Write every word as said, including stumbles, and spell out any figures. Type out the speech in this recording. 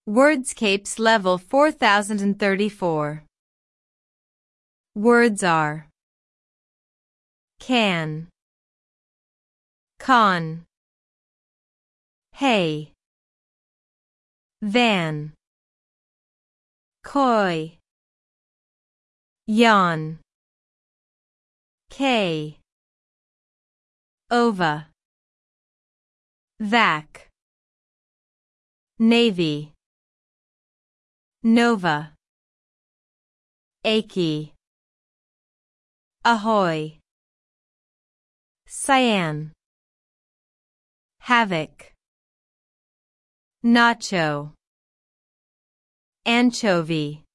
Wordscapes level four thousand thirty-four. Words are can, con, hey, van, koi, yawn, k, ova, vac, navy, nova, achy, ahoy, cyan, havoc, nacho, anchovy.